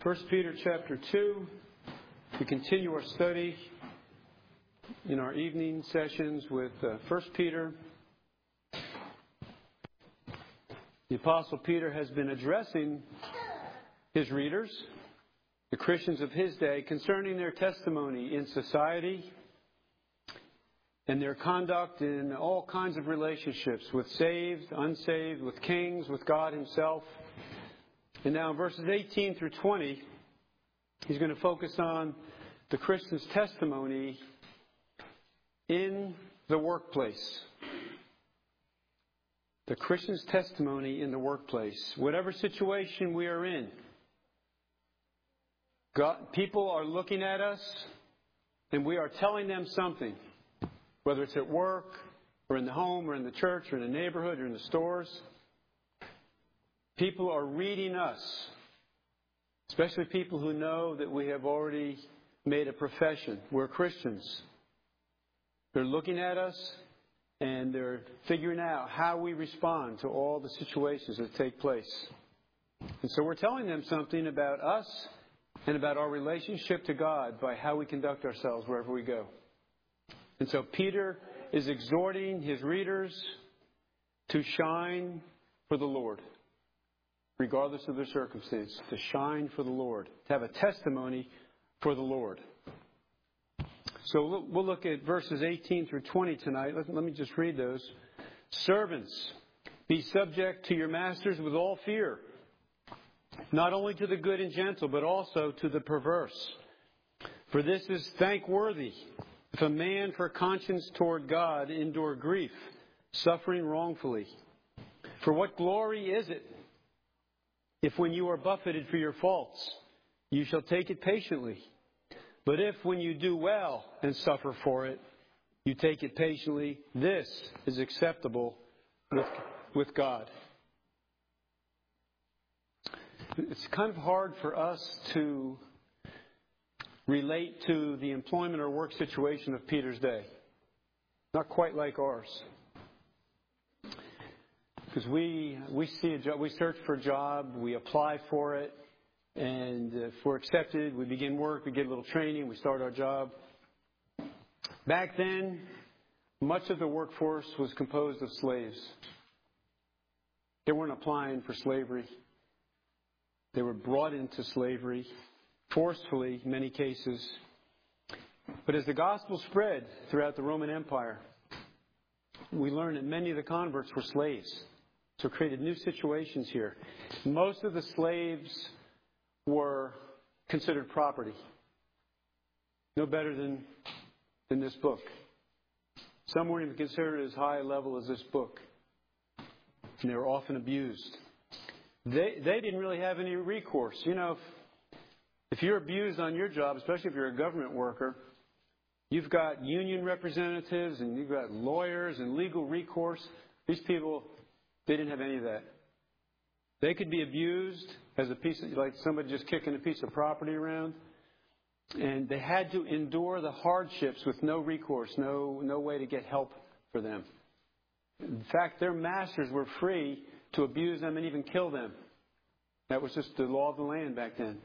1 Peter chapter 2. We continue our study in our evening sessions with 1 Peter. The Apostle Peter has been addressing his readers, the Christians of his day, concerning their testimony in society and their conduct in all kinds of relationships with saved, unsaved, with kings, with God himself. And now in verses 18 through 20, he's going to focus on the Christian's testimony in the workplace. The Christian's testimony in the workplace. Whatever situation we are in, people are looking at us and we are telling them something. Whether it's at work or in the home or in the church or in the neighborhood or in the stores. People are reading us, especially people who know that we have already made a profession. We're Christians. They're looking at us and they're figuring out how we respond to all the situations that take place. And so we're telling them something about us and about our relationship to God by how we conduct ourselves wherever we go. And so Peter is exhorting his readers to shine for the Lord, regardless of their circumstance, to shine for the Lord, to have a testimony for the Lord. So we'll look at verses 18 through 20 tonight. Let me just read those. Servants, be subject to your masters with all fear, not only to the good and gentle, but also to the perverse. For this is thankworthy, if a man for conscience toward God endure grief, suffering wrongfully. For what glory is it, if when you are buffeted for your faults, you shall take it patiently? But if when you do well and suffer for it, you take it patiently, this is acceptable with God. It's kind of hard for us to relate to the employment or work situation of Peter's day. Not quite like ours. Because we see a job, we search for a job, we apply for it, and if we're accepted, we begin work, we get a little training, we start our job. Back then, much of the workforce was composed of slaves. They weren't applying for slavery. They were brought into slavery, forcefully in many cases. But as the gospel spread throughout the Roman Empire, we learned that many of the converts were slaves. So it created new situations here. Most of the slaves were considered property. No better than this book. Some weren't even considered as high a level as this book. And they were often abused. They didn't really have any recourse. You know, if you're abused on your job, especially if you're a government worker, you've got union representatives and you've got lawyers and legal recourse. These people, they didn't have any of that. They could be abused as a piece of, like somebody just kicking a piece of property around. And they had to endure the hardships with no recourse, no way to get help for them. In fact, their masters were free to abuse them and even kill them. That was just the law of the land back then.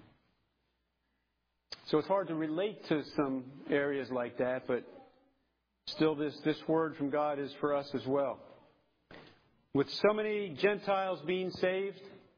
So it's hard to relate to some areas like that, but still this word from God is for us as well. With so many Gentiles being saved,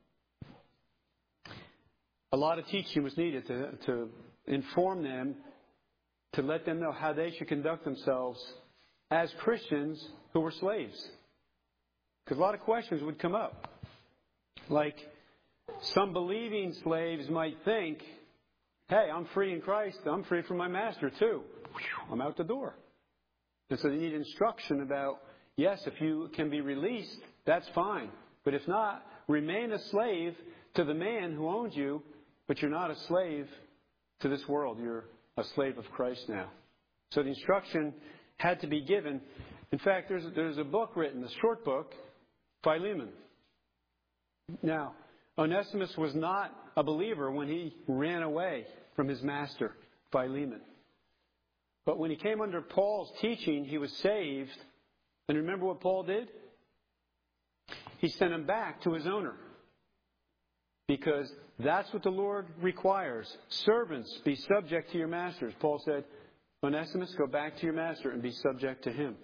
a lot of teaching was needed to inform them, to let them know how they should conduct themselves as Christians who were slaves. Because a lot of questions would come up. Like, some believing slaves might think, hey, I'm free in Christ. I'm free from my master too. I'm out the door. And so they need instruction about, yes, if you can be released, that's fine. But if not, remain a slave to the man who owns you, but you're not a slave to this world. You're a slave of Christ now. So the instruction had to be given. In fact, there's a book written, a short book, Philemon. Now, Onesimus was not a believer when he ran away from his master, Philemon. But when he came under Paul's teaching, he was saved. And remember what Paul did? He sent him back to his owner. because that's what the Lord requires. Servants, be subject to your masters. Paul said, Onesimus, go back to your master and be subject to him.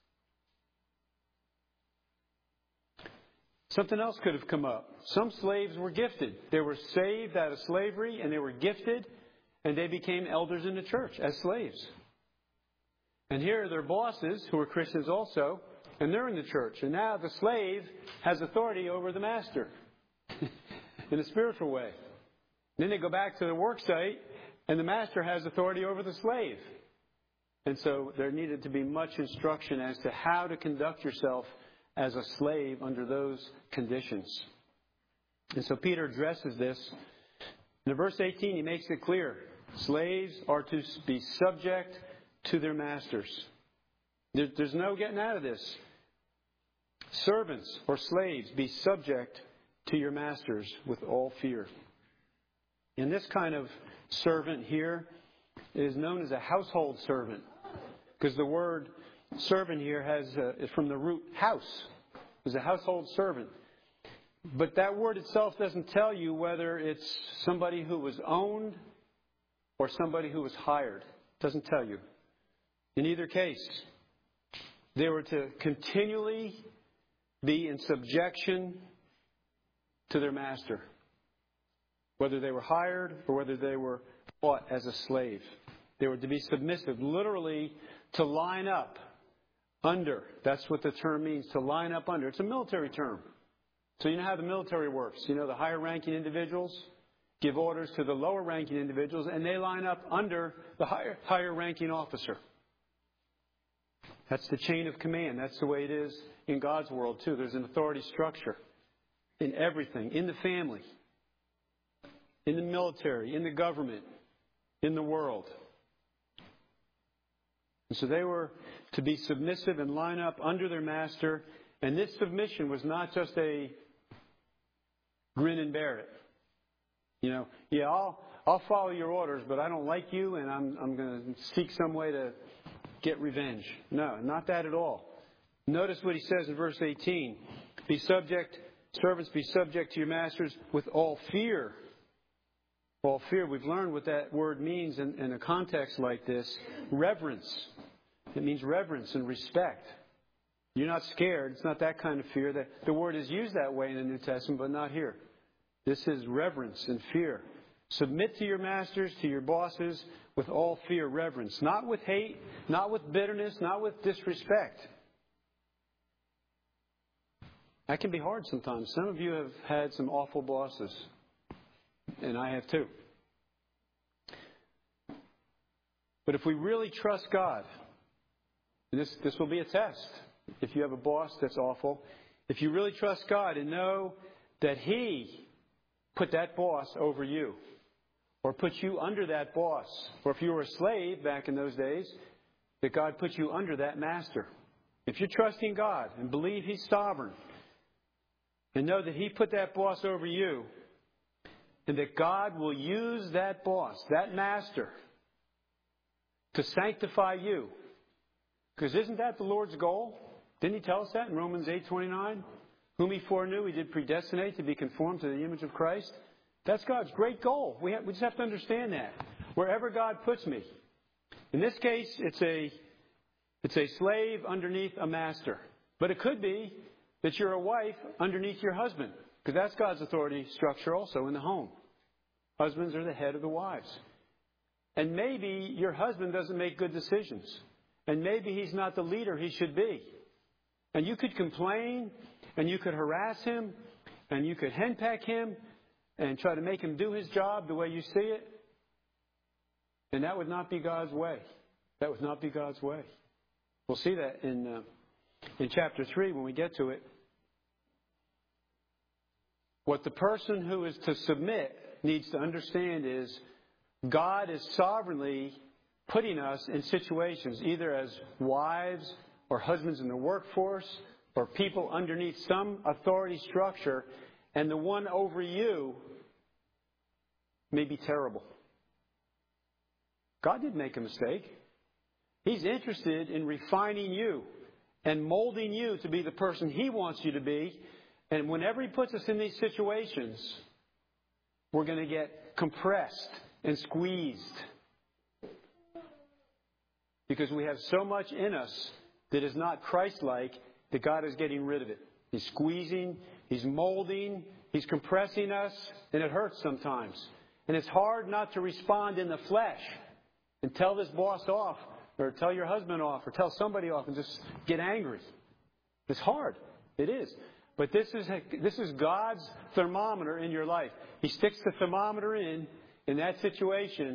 Something else could have come up. Some slaves were gifted. They were saved out of slavery and they were gifted and they became elders in the church as slaves. And here are their bosses who are Christians also, and they're in the church. And now the slave has authority over the master in a spiritual way. Then they go back to the work site and the master has authority over the slave. And so there needed to be much instruction as to how to conduct yourself as a slave under those conditions. And so Peter addresses this. In verse 18, he makes it clear. Slaves are to be subject to their masters. There's no getting out of this. Servants or slaves, be subject to your masters with all fear. And this kind of servant here is known as a household servant, because the word servant here is from the root house. It's a household servant. But that word itself doesn't tell you whether it's somebody who was owned or somebody who was hired. It doesn't tell you. In either case, they were to continually be in subjection to their master, whether they were hired or whether they were bought as a slave. They were to be submissive, literally to line up under. That's what the term means, to line up under. It's a military term. So you know how the military works. You know, the higher ranking individuals give orders to the lower ranking individuals and they line up under the higher ranking officer. That's the chain of command. That's the way it is in God's world too. There's an authority structure in everything, in the family, in the military, in the government, in the world. And so they were to be submissive and line up under their master. And this submission was not just a grin and bear it. You know, yeah, I'll follow your orders, but I don't like you, and I'm going to seek some way to get revenge. No, not that at all. Notice what he says in verse 18. Servants, be subject to your masters with all fear. All fear. We've learned what that word means in a context like this. Reverence. It means reverence and respect. You're not scared. It's not that kind of fear. The word is used that way in the New Testament, but not here. This is reverence and fear. Submit to your masters, to your bosses, with all fear, reverence. Not with hate, not with bitterness, not with disrespect. That can be hard sometimes. Some of you have had some awful bosses, and I have too. But if we really trust God, this will be a test. If you have a boss that's awful, if you really trust God and know that He put that boss over you, or put you under that boss, or if you were a slave back in those days, that God put you under that master. If you're trusting God and believe He's sovereign, and know that He put that boss over you, and that God will use that boss, that master, to sanctify you. Because isn't that the Lord's goal? Didn't He tell us that in Romans 8:29? Whom He foreknew, He did predestinate to be conformed to the image of Christ. That's God's great goal. We just have to understand that. Wherever God puts me. In this case, it's a slave underneath a master. But it could be that you're a wife underneath your husband. Because that's God's authority structure also in the home. Husbands are the head of the wives. And maybe your husband doesn't make good decisions. And maybe he's not the leader he should be. And you could complain, and you could harass him, and you could henpeck him, and try to make him do his job the way you see it. And that would not be God's way. That would not be God's way. We'll see that in chapter 3 when we get to it. What the person who is to submit needs to understand is God is sovereignly putting us in situations, either as wives or husbands in the workforce or people underneath some authority structure, and the one over you may be terrible. God didn't make a mistake. He's interested in refining you and molding you to be the person He wants you to be. And whenever He puts us in these situations, we're going to get compressed and squeezed. Because we have so much in us that is not Christ-like that God is getting rid of it. He's squeezing, He's molding, He's compressing us, and it hurts sometimes. And it's hard not to respond in the flesh and tell this boss off, or tell your husband off, or tell somebody off and just get angry. It's hard. It is. But this is God's thermometer in your life. He sticks the thermometer in that situation.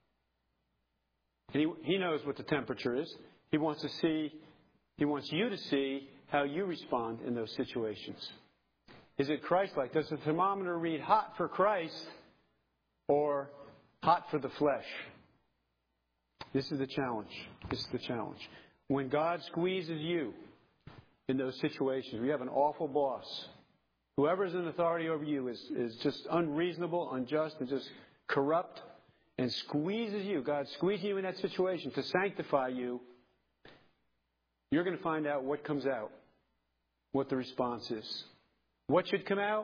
And He knows what the temperature is. He wants you to see how you respond in those situations. Is it Christ-like? Does the thermometer read hot for Christ or hot for the flesh? This is the challenge. This is the challenge. When God squeezes you in those situations, you have an awful boss. Whoever's in authority over you is just unreasonable, unjust, and just corrupt, and squeezes you. God squeezes you in that situation to sanctify you. You're going to find out what comes out, what the response is. What should come out?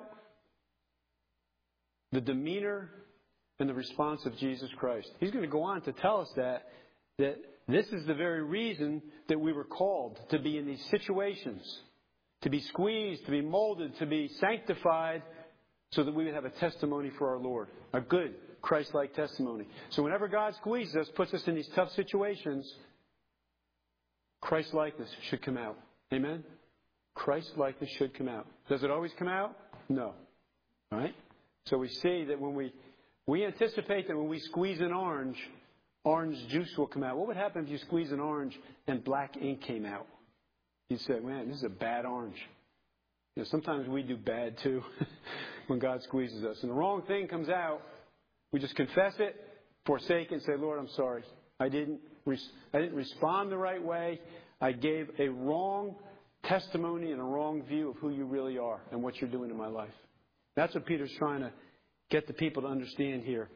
The demeanor and the response of Jesus Christ. He's going to go on to tell us that this is the very reason that we were called to be in these situations, to be squeezed, to be molded, to be sanctified, so that we would have a testimony for our Lord, a good Christ-like testimony. So whenever God squeezes us, puts us in these tough situations, Christ-likeness should come out. Amen? Christ-likeness should come out. Does it always come out? No. All right? So we see that when we anticipate that when we squeeze an orange juice will come out. What would happen if you squeeze an orange and black ink came out? You'd say, man, this is a bad orange. You know, sometimes we do bad too when God squeezes us. And the wrong thing comes out, we just confess it, forsake it, and say, Lord, I'm sorry. I didn't respond the right way. I gave a wrong testimony and a wrong view of who you really are and what you're doing in my life. That's what Peter's trying to get the people to understand here.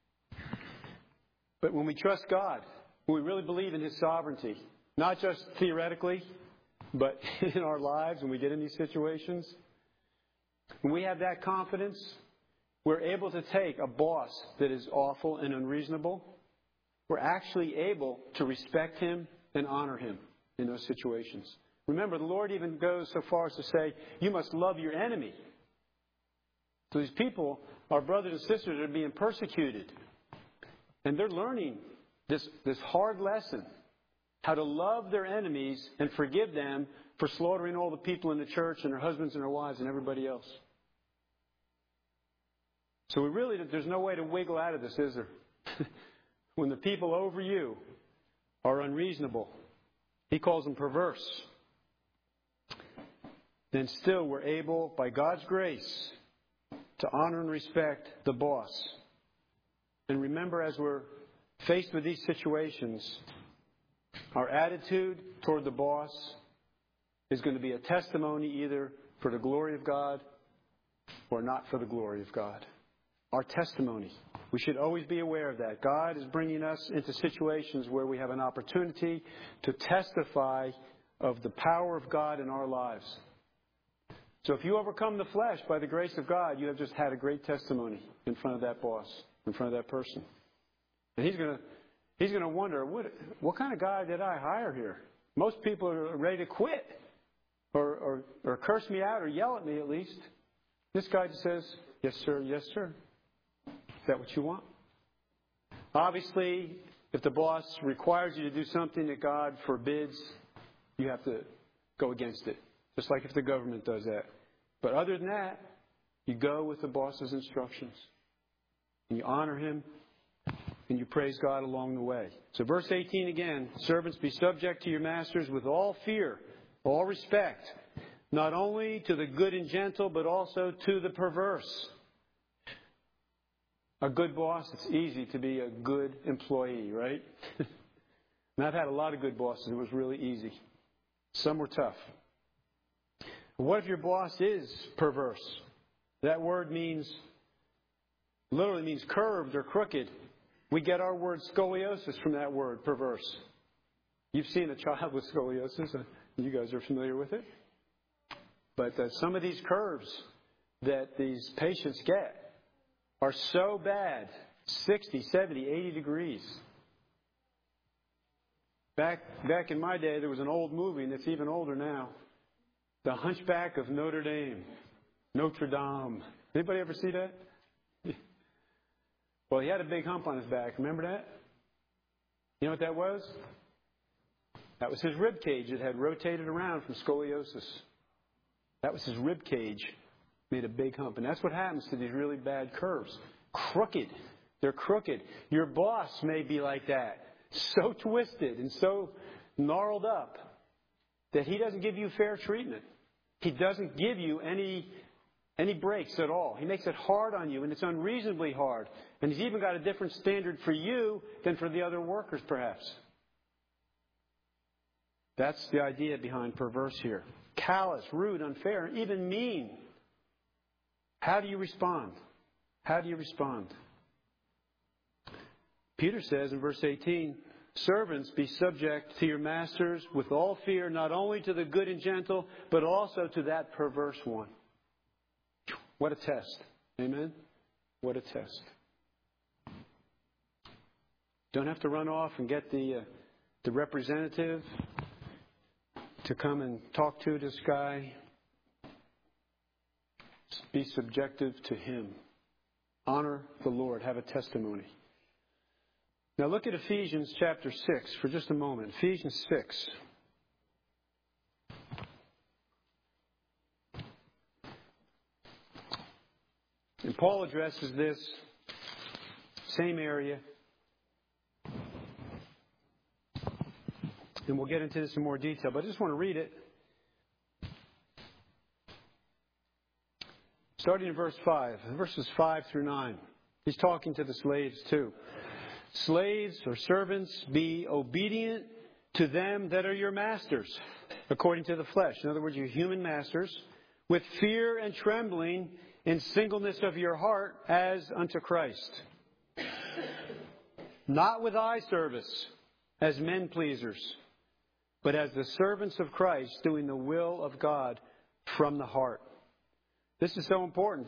But when we trust God, when we really believe in His sovereignty, not just theoretically, but in our lives when we get in these situations, when we have that confidence, we're able to take a boss that is awful and unreasonable. We're actually able to respect him and honor him in those situations. Remember, the Lord even goes so far as to say, you must love your enemy. So these people, our brothers and sisters, are being persecuted. And they're learning this hard lesson, how to love their enemies and forgive them for slaughtering all the people in the church and their husbands and their wives and everybody else. So there's no way to wiggle out of this, is there? When the people over you are unreasonable, He calls them perverse, then still we're able, by God's grace, to honor and respect the boss. And remember, as we're faced with these situations, our attitude toward the boss is going to be a testimony either for the glory of God or not for the glory of God. Our testimony. We should always be aware of that. God is bringing us into situations where we have an opportunity to testify of the power of God in our lives. So if you overcome the flesh by the grace of God, you have just had a great testimony in front of that boss, in front of that person. And he's going to wonder, what kind of guy did I hire here? Most people are ready to quit or curse me out or yell at me at least. This guy just says, yes, sir, yes, sir. Is that what you want? Obviously, if the boss requires you to do something that God forbids, you have to go against it. Just like if the government does that. But other than that, you go with the boss's instructions. And you honor him. And you praise God along the way. So verse 18 again. Servants, be subject to your masters with all fear, all respect. Not only to the good and gentle, but also to the perverse. A good boss, it's easy to be a good employee, right? And I've had a lot of good bosses. It was really easy. Some were tough. What if your boss is perverse? That word literally means curved or crooked. We get our word scoliosis from that word, perverse. You've seen a child with scoliosis. You guys are familiar with it. But some of these curves that these patients get are so bad, 60, 70, 80 degrees. Back in my day, there was an old movie, and it's even older now. The Hunchback of Notre Dame. Notre Dame. Anybody ever see that? Well, he had a big hump on his back. Remember that? You know what that was? That was his rib cage. It had rotated around from scoliosis. That was his rib cage. Made a big hump. And that's what happens to these really bad curves. Crooked. They're crooked. Your boss may be like that. So twisted and so gnarled up that he doesn't give you fair treatment. He doesn't give you any breaks at all. He makes it hard on you, and it's unreasonably hard. And he's even got a different standard for you than for the other workers, perhaps. That's the idea behind perverse here. Callous, rude, unfair, and even mean. How do you respond? How do you respond? Peter says in verse 18, servants, be subject to your masters with all fear, not only to the good and gentle, but also to that perverse one. What a test. Amen? What a test. Don't have to run off and get the representative to come and talk to this guy. Be subjective to him. Honor the Lord. Have a testimony. Now look at Ephesians chapter 6 for just a moment. Ephesians 6. And Paul addresses this same area. And we'll get into this in more detail, but I just want to read it. Starting in verse 5, verses 5 through 9. He's talking to the slaves too. Slaves or servants, be obedient to them that are your masters, according to the flesh. In other words, your human masters, with fear and trembling in singleness of your heart as unto Christ. Not with eye service as men pleasers, but as the servants of Christ, doing the will of God from the heart. This is so important.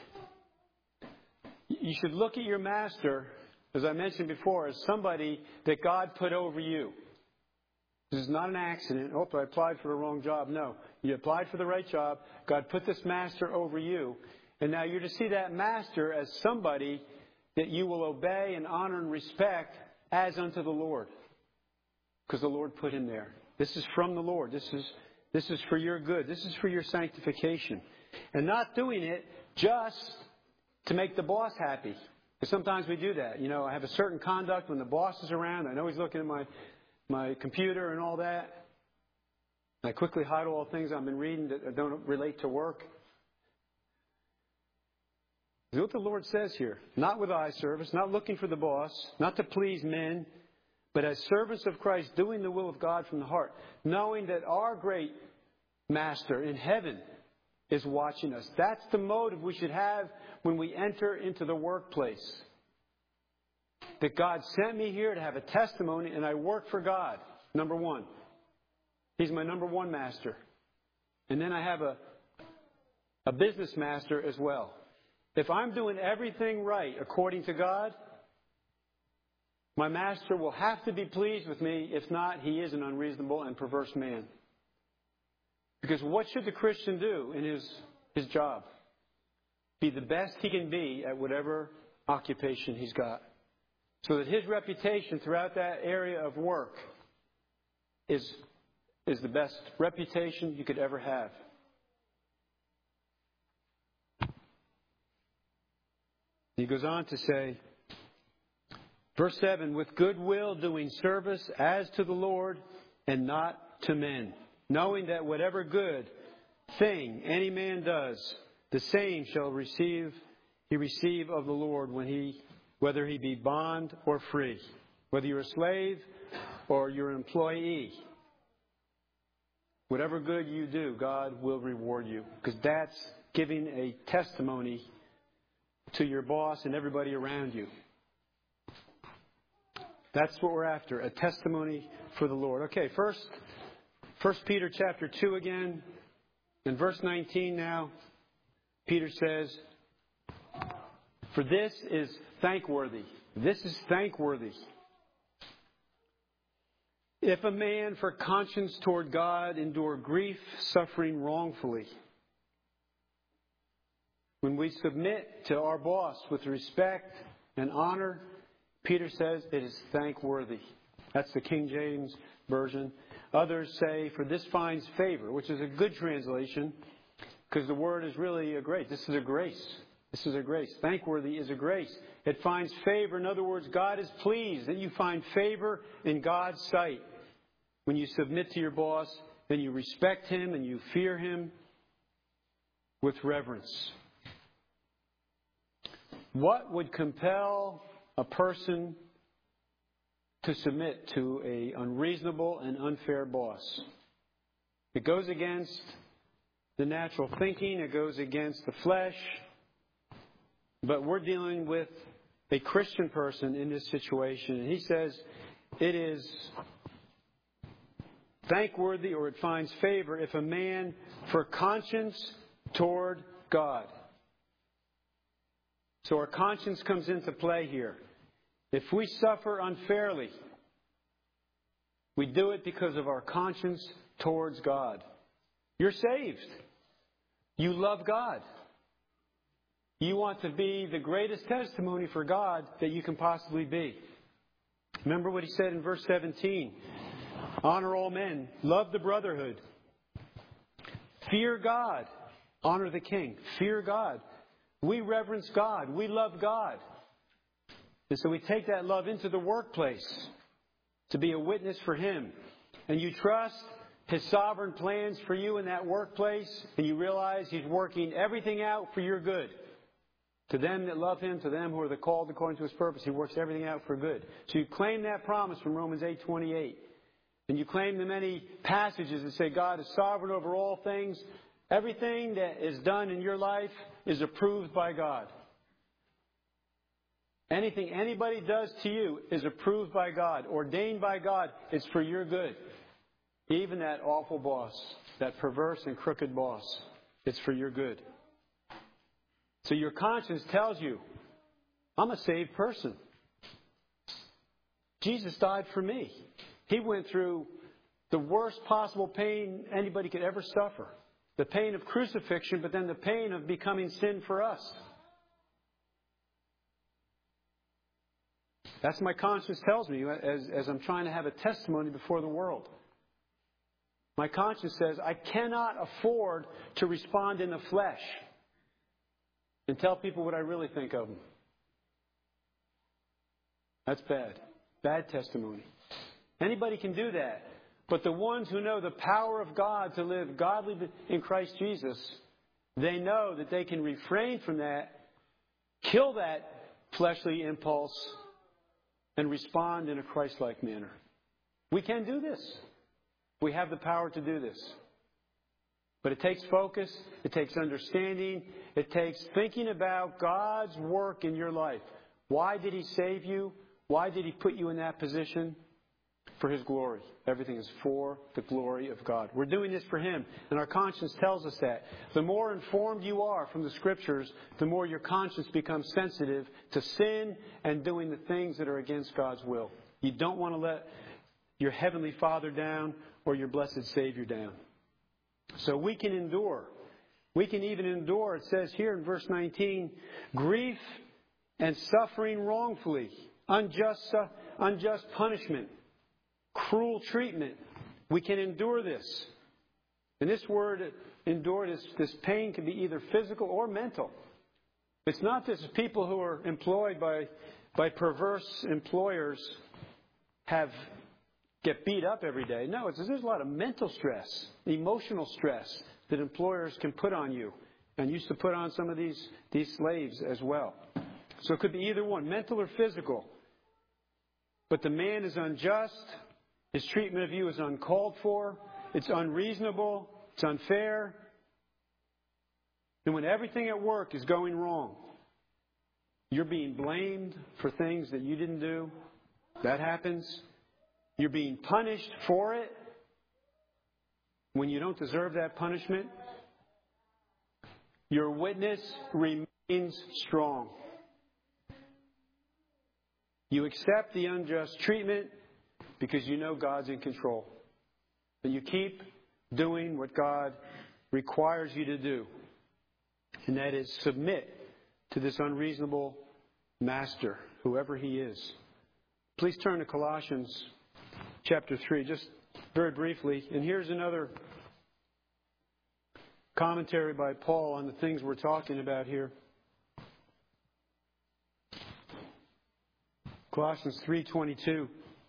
You should look at your master, as I mentioned before, as somebody that God put over you. This is not an accident. Oh, I applied for the wrong job. No. You applied for the right job. God put this master over you. And now you're to see that master as somebody that you will obey and honor and respect as unto the Lord. Because the Lord put him there. This is from the Lord. This is for your good. This is for your sanctification. And not doing it just to make the boss happy. Because sometimes we do that. You know, I have a certain conduct when the boss is around. I know he's looking at my computer and all that. And I quickly hide all the things I've been reading that don't relate to work. This is what the Lord says here. Not with eye service, not looking for the boss, not to please men, but as servants of Christ, doing the will of God from the heart, knowing that our great Master in heaven is watching us. That's the motive we should have when we enter into the workplace. That God sent me here to have a testimony, and I work for God. Number one. He's my number one master. And then I have a business master as well. If I'm doing everything right according to God, my master will have to be pleased with me. If not, he is an unreasonable and perverse man. Because what should the Christian do in his job? Be the best he can be at whatever occupation he's got. So that his reputation throughout that area of work is the best reputation you could ever have. He goes on to say, verse 7, with good will doing service as to the Lord and not to men, knowing that whatever good thing any man does, the same shall he receive of the Lord whether he be bond or free, whether you're a slave or you're an employee. Whatever good you do, God will reward you, because that's giving a testimony to your boss and everybody around you. That's what we're after, a testimony for the Lord. Okay, First Peter chapter 2 again. In verse 19 now, Peter says, For this is thankworthy. This is thankworthy. If a man for conscience toward God endure grief, suffering wrongfully. When we submit to our boss with respect and honor, Peter says it is thankworthy. That's the King James Version. Others say, for this finds favor, which is a good translation, because the word is really a grace. This is a grace. This is a grace. Thankworthy is a grace. It finds favor. In other words, God is pleased that you find favor in God's sight. When you submit to your boss, then you respect him and you fear him with reverence. What would compel a person to submit to an unreasonable and unfair boss? It goes against the natural thinking. It goes against the flesh. But we're dealing with a Christian person in this situation. And he says it is thankworthy, or it finds favor, if a man for conscience toward God. So our conscience comes into play here. If we suffer unfairly, we do it because of our conscience towards God. You're saved. You love God. You want to be the greatest testimony for God that you can possibly be. Remember what he said in verse 17. Honor all men. Love the brotherhood. Fear God. Honor the king. Fear God. We reverence God. We love God. And so we take that love into the workplace to be a witness for him. And you trust his sovereign plans for you in that workplace. And you realize he's working everything out for your good. To them that love him, to them who are the called according to his purpose, he works everything out for good. So you claim that promise from Romans 8:28. And you claim the many passages that say God is sovereign over all things. Everything that is done in your life is approved by God. Anything anybody does to you is approved by God, ordained by God. It's for your good. Even that awful boss, that perverse and crooked boss, it's for your good. So your conscience tells you, I'm a saved person. Jesus died for me. He went through the worst possible pain anybody could ever suffer. The pain of crucifixion, but then the pain of becoming sin for us. That's my conscience tells me as I'm trying to have a testimony before the world. My conscience says I cannot afford to respond in the flesh and tell people what I really think of them. That's bad. Bad testimony. Anybody can do that. But the ones who know the power of God to live godly in Christ Jesus, they know that they can refrain from that, kill that fleshly impulse, and respond in a Christ-like manner. We can do this. We have the power to do this. But it takes focus. It takes understanding. It takes thinking about God's work in your life. Why did he save you? Why did he put you in that position? For his glory. Everything is for the glory of God. We're doing this for him. And our conscience tells us that. The more informed you are from the Scriptures, the more your conscience becomes sensitive to sin and doing the things that are against God's will. You don't want to let your Heavenly Father down or your blessed Savior down. So we can endure. We can even endure, it says here in verse 19, grief and suffering wrongfully, unjust punishment, cruel treatment. We can endure this. And this word endured, this pain can be either physical or mental. It's not just people who are employed by perverse employers get beat up every day. No, there's a lot of mental stress, emotional stress that employers can put on you, and used to put on some of these slaves as well. So it could be either one, mental or physical. But the man is unjust. His treatment of you is uncalled for. It's unreasonable. It's unfair. And when everything at work is going wrong, you're being blamed for things that you didn't do. That happens. You're being punished for it when you don't deserve that punishment. Your witness remains strong. You accept the unjust treatment because you know God's in control. And you keep doing what God requires you to do. And that is submit to this unreasonable master, whoever he is. Please turn to Colossians chapter 3, just very briefly. And here's another commentary by Paul on the things we're talking about here. Colossians 3:22.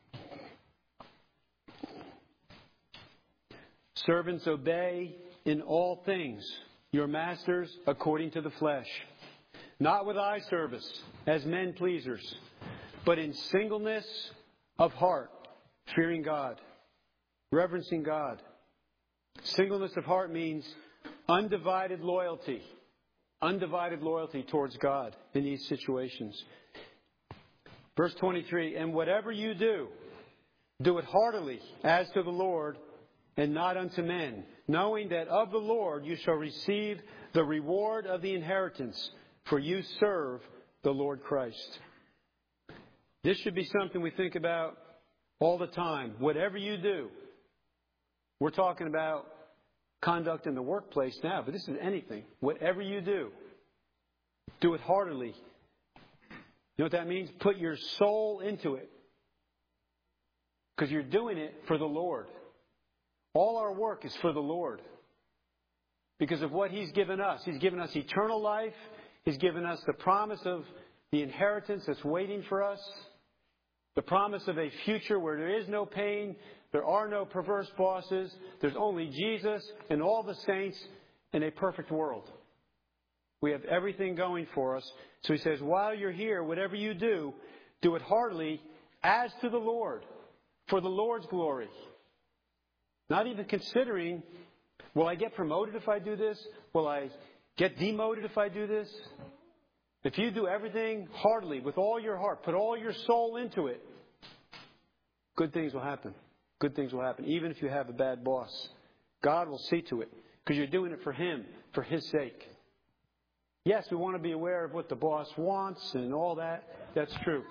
Servants, obey in all things your masters according to the flesh, not with eye service as men pleasers, but in singleness of heart, fearing God, reverencing God. Singleness of heart means undivided loyalty towards God in these situations. Verse 23, and whatever you do, do it heartily as to the Lord and not unto men, knowing that of the Lord you shall receive the reward of the inheritance, for you serve the Lord Christ. This should be something we think about all the time. Whatever you do. We're talking about conduct in the workplace now, but this is anything. Whatever you do it heartily. You know what that means? Put your soul into it. Because you're doing it for the Lord. All our work is for the Lord. Because of what He's given us. He's given us eternal life. He's given us the promise of the inheritance that's waiting for us. The promise of a future where there is no pain. There are no perverse bosses. There's only Jesus and all the saints in a perfect world. We have everything going for us. So he says, while you're here, whatever you do it heartily as to the Lord, for the Lord's glory. Not even considering, will I get promoted if I do this? Will I get demoted if I do this? If you do everything heartily, with all your heart, put all your soul into it, good things will happen. Good things will happen, even if you have a bad boss. God will see to it, because you're doing it for Him, for His sake. Yes, we want to be aware of what the boss wants and all that. That's true.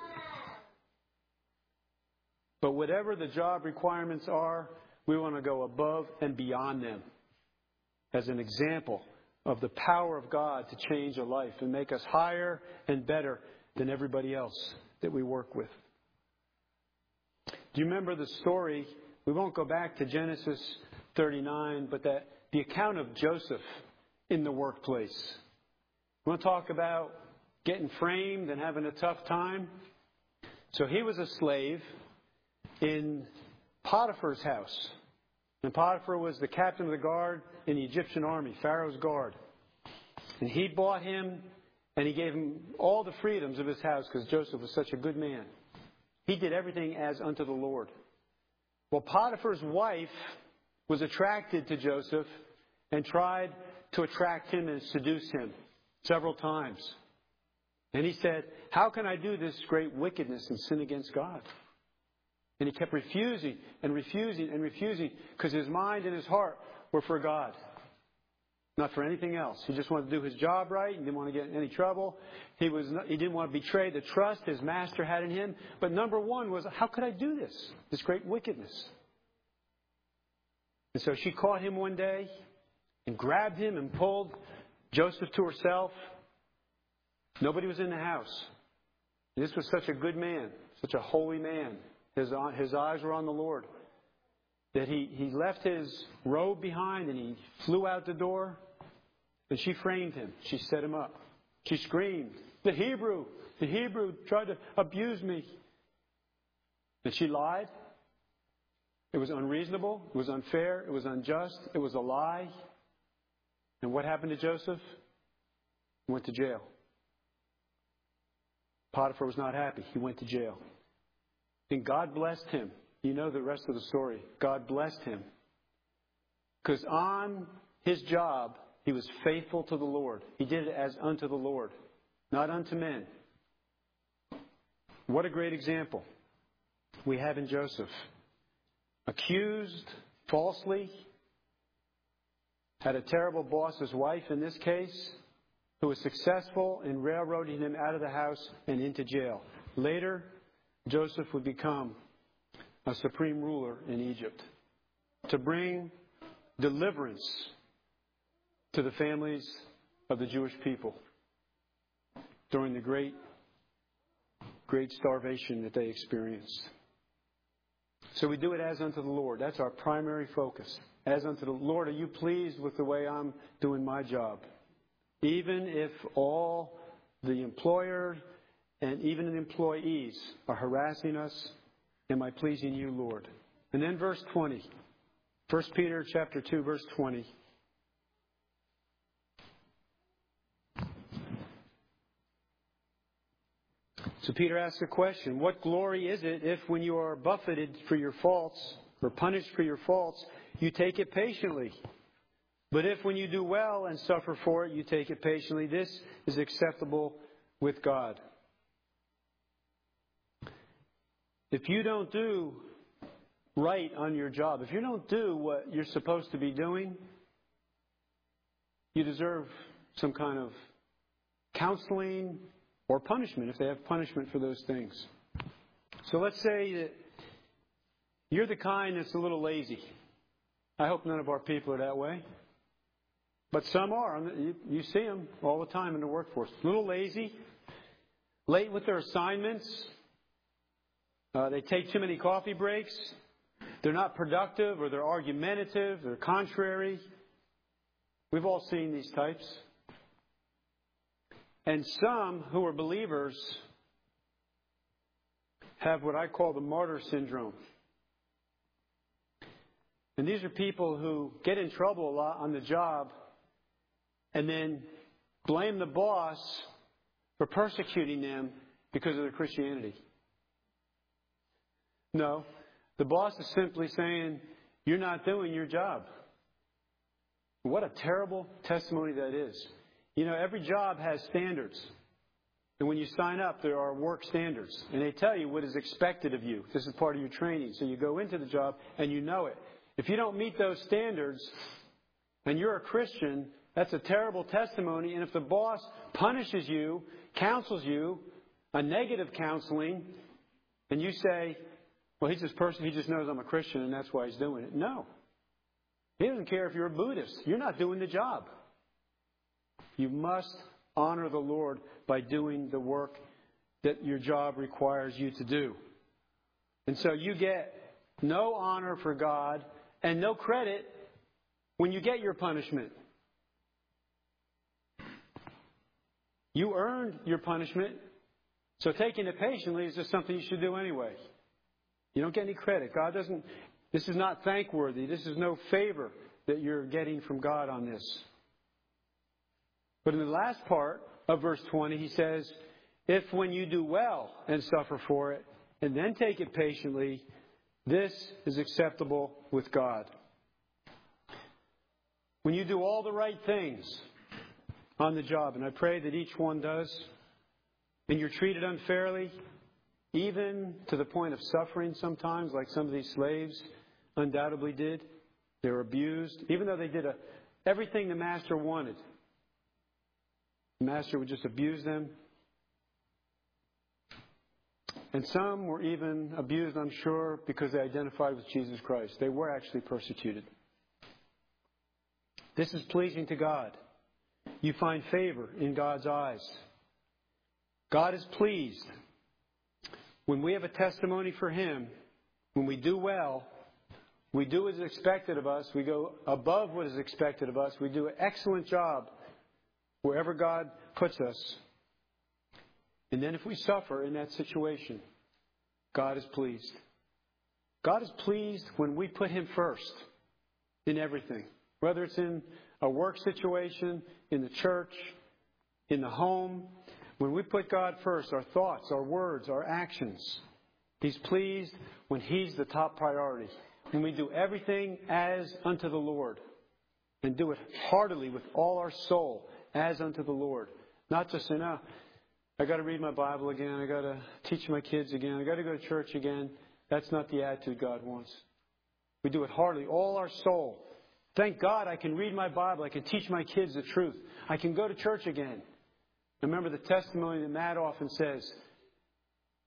But whatever the job requirements are, we want to go above and beyond them as an example of the power of God to change a life and make us higher and better than everybody else that we work with. Do you remember the story? We won't go back to Genesis 39, but the account of Joseph in the workplace. We want to talk about getting framed and having a tough time. So he was a slave in Potiphar's house. And Potiphar was the captain of the guard in the Egyptian army, Pharaoh's guard. And he bought him, and he gave him all the freedoms of his house because Joseph was such a good man. He did everything as unto the Lord. Well, Potiphar's wife was attracted to Joseph and tried to attract him and seduce him several times. And he said, how can I do this great wickedness and sin against God? And he kept refusing and refusing and refusing because his mind and his heart were for God, not for anything else. He just wanted to do his job right. He didn't want to get in any trouble. He didn't want to betray the trust his master had in him. But number one was, how could I do this great wickedness? And so she caught him one day and grabbed him and pulled Joseph to herself. Nobody was in the house. And this was such a good man, such a holy man. His eyes were on the Lord. That he left his robe behind and he flew out the door. And she framed him. She set him up. She screamed, the Hebrew tried to abuse me. And she lied. It was unreasonable. It was unfair. It was unjust. It was a lie. And what happened to Joseph? He went to jail. Potiphar was not happy. He went to jail. And God blessed him. You know the rest of the story. God blessed him. Because on his job, he was faithful to the Lord. He did it as unto the Lord, not unto men. What a great example we have in Joseph. Accused falsely, had a terrible boss's wife in this case, who was successful in railroading him out of the house and into jail. Later, Joseph would become a supreme ruler in Egypt to bring deliverance to the families of the Jewish people during the great starvation that they experienced. So we do it as unto the Lord. That's our primary focus. As unto the Lord, are you pleased with the way I'm doing my job? Even if all the employer and even the employees are harassing us, am I pleasing you, Lord? And then verse 20. 1 Peter chapter 2, verse 20. So Peter asks a question. What glory is it if when you are buffeted for your faults or punished for your faults, you take it patiently? But if when you do well and suffer for it, you take it patiently, this is acceptable with God. If you don't do right on your job, if you don't do what you're supposed to be doing, you deserve some kind of counseling or punishment, if they have punishment for those things. So let's say that you're the kind that's a little lazy. I hope none of our people are that way. But some are. You see them all the time in the workforce. A little lazy, late with their assignments. They take too many coffee breaks. They're not productive, or they're argumentative. They're contrary. We've all seen these types. And some who are believers have what I call the martyr syndrome. And these are people who get in trouble a lot on the job and then blame the boss for persecuting them because of their Christianity. No, the boss is simply saying, you're not doing your job. What a terrible testimony that is. You know, every job has standards. And when you sign up, there are work standards. And they tell you what is expected of you. This is part of your training. So you go into the job and you know it. If you don't meet those standards and you're a Christian, that's a terrible testimony. And if the boss punishes you, counsels you, a negative counseling, and you say, well, he's this person, he just knows I'm a Christian and that's why he's doing it. No. He doesn't care if you're a Buddhist. You're not doing the job. You must honor the Lord by doing the work that your job requires you to do. And so you get no honor for God and no credit when you get your punishment. You earned your punishment, so taking it patiently is just something you should do anyway. You don't get any credit. God doesn't. This is not thankworthy. This is no favor that you're getting from God on this. But in the last part of verse 20, he says, if when you do well and suffer for it, and then take it patiently, this is acceptable with God. When you do all the right things on the job, and I pray that each one does, and you're treated unfairly, even to the point of suffering sometimes, like some of these slaves undoubtedly did. They were abused, even though they did everything the master wanted. The master would just abuse them. And some were even abused, I'm sure, because they identified with Jesus Christ. They were actually persecuted. This is pleasing to God. You find favor in God's eyes. God is pleased. When we have a testimony for Him, when we do well, we do what is expected of us. We go above what is expected of us. We do an excellent job wherever God puts us. And then if we suffer in that situation, God is pleased. God is pleased when we put Him first in everything. Whether it's in a work situation, in the church, in the home. When we put God first, our thoughts, our words, our actions, He's pleased when He's the top priority. When we do everything as unto the Lord. And do it heartily with all our soul as unto the Lord. Not just say, no, I got to read my Bible again. I got to teach my kids again. I got to go to church again. That's not the attitude God wants. We do it heartily, all our soul. Thank God I can read my Bible. I can teach my kids the truth. I can go to church again. Remember the testimony that Matt often says.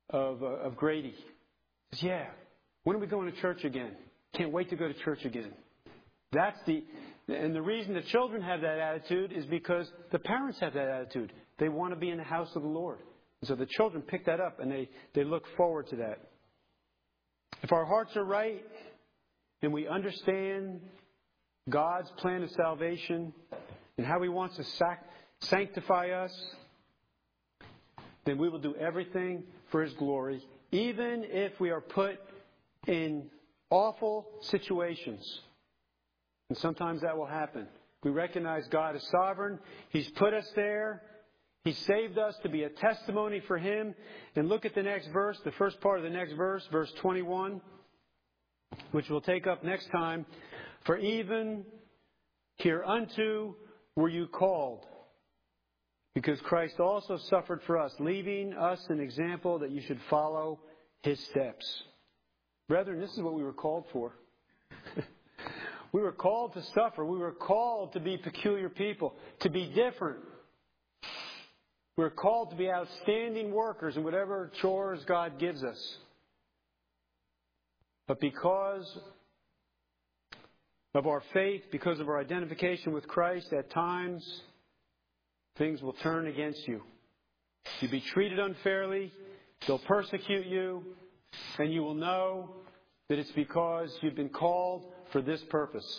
of Grady. He says, yeah, when are we going to church again? Can't wait to go to church again. And the reason the children have that attitude is because the parents have that attitude. They want to be in the house of the Lord. And so the children pick that up and they look forward to that. If our hearts are right and we understand God's plan of salvation and how He wants to sanctify us, then we will do everything for His glory, even if we are put in awful situations. And sometimes that will happen. We recognize God is sovereign. He's put us there. He saved us to be a testimony for Him. And look at the next verse, the first part of the next verse, verse 21, which we'll take up next time. For even hereunto were you called, because Christ also suffered for us, leaving us an example that you should follow His steps. Brethren, this is what we were called for. We were called to suffer. We were called to be peculiar people, to be different. We're called to be outstanding workers in whatever chores God gives us. But because of our faith, because of our identification with Christ, at times things will turn against you. You'll be treated unfairly. They'll persecute you. And you will know that it's because you've been called for this purpose.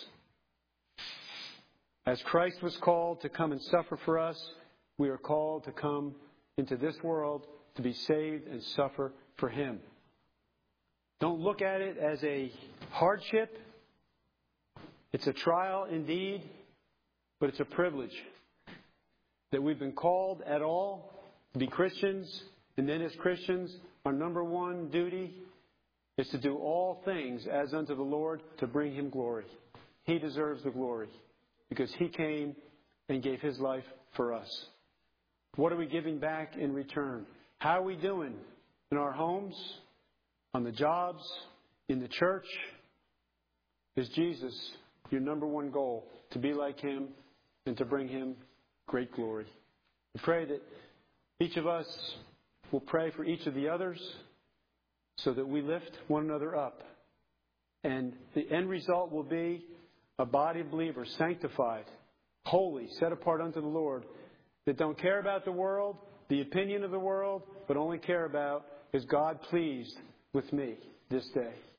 As Christ was called to come and suffer for us, we are called to come into this world to be saved and suffer for Him. Don't look at it as a hardship. It's a trial indeed, but it's a privilege that we've been called at all to be Christians. And then as Christians, our number one duty is to do all things as unto the Lord to bring Him glory. He deserves the glory because He came and gave His life for us. What are we giving back in return? How are we doing in our homes, on the jobs, in the church? Is Jesus your number one goal? To be like Him and to bring Him great glory. We pray that each of us will pray for each of the others so that we lift one another up. And the end result will be a body of believers sanctified, holy, set apart unto the Lord, that don't care about the world, the opinion of the world, but only care about, is God pleased with me this day?